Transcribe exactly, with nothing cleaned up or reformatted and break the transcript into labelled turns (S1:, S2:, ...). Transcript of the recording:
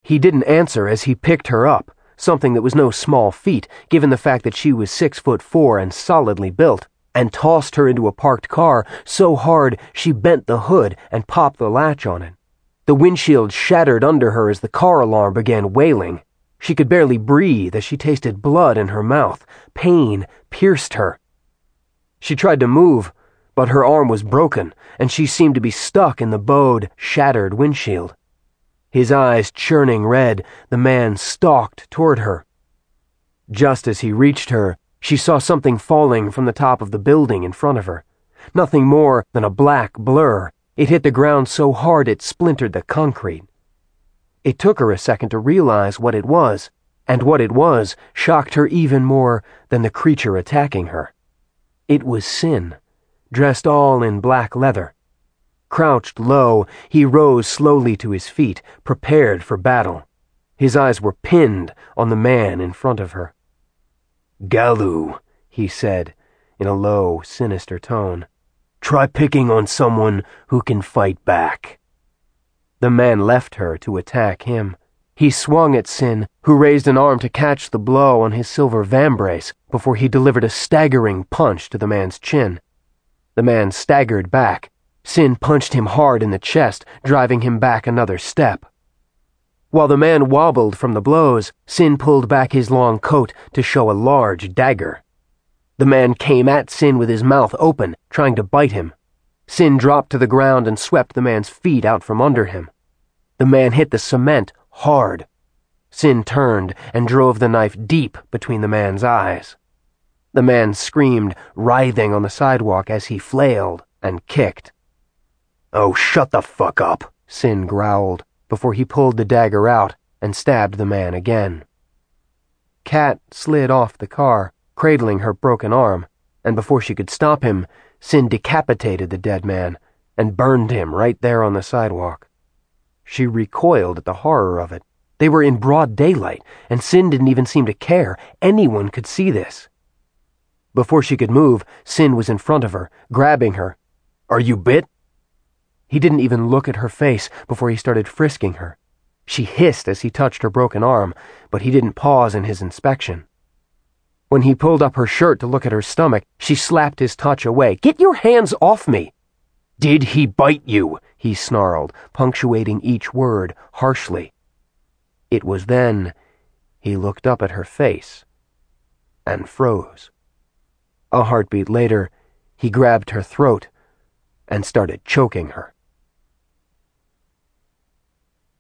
S1: He didn't answer as he picked her up, something that was no small feat given the fact that she was six foot four and solidly built, and tossed her into a parked car so hard she bent the hood and popped the latch on it. The windshield shattered under her as the car alarm began wailing. She could barely breathe as she tasted blood in her mouth. Pain pierced her. She tried to move, but her arm was broken, and she seemed to be stuck in the bowed, shattered windshield. His eyes churning red, the man stalked toward her. Just as he reached her, she saw something falling from the top of the building in front of her. Nothing more than a black blur. It hit the ground so hard it splintered the concrete. It took her a second to realize what it was, and what it was shocked her even more than the creature attacking her. It was Sin, dressed all in black leather. Crouched low, he rose slowly to his feet, prepared for battle. His eyes were pinned on the man in front of her. "Galu," he said, in a low, sinister tone. "Try picking on someone who can fight back." The man left her to attack him. He swung at Sin, who raised an arm to catch the blow on his silver vambrace before he delivered a staggering punch to the man's chin. The man staggered back. Sin punched him hard in the chest, driving him back another step. While the man wobbled from the blows, Sin pulled back his long coat to show a large dagger. The man came at Sin with his mouth open, trying to bite him. Sin dropped to the ground and swept the man's feet out from under him. The man hit the cement hard. Sin turned and drove the knife deep between the man's eyes. The man screamed, writhing on the sidewalk as he flailed and kicked. "Oh, shut the fuck up," Sin growled, before he pulled the dagger out and stabbed the man again. Kat slid off the car, cradling her broken arm, and before she could stop him, Sin decapitated the dead man and burned him right there on the sidewalk. She recoiled at the horror of it. They were in broad daylight, and Sin didn't even seem to care. Anyone could see this. Before she could move, Sin was in front of her, grabbing her. "Are you bit?" He didn't even look at her face before he started frisking her. She hissed as he touched her broken arm, but he didn't pause in his inspection. When he pulled up her shirt to look at her stomach, she slapped his touch away. "Get your hands off me!" "Did he bite you?" he snarled, punctuating each word harshly. It was then he looked up at her face and froze. A heartbeat later, he grabbed her throat and started choking her.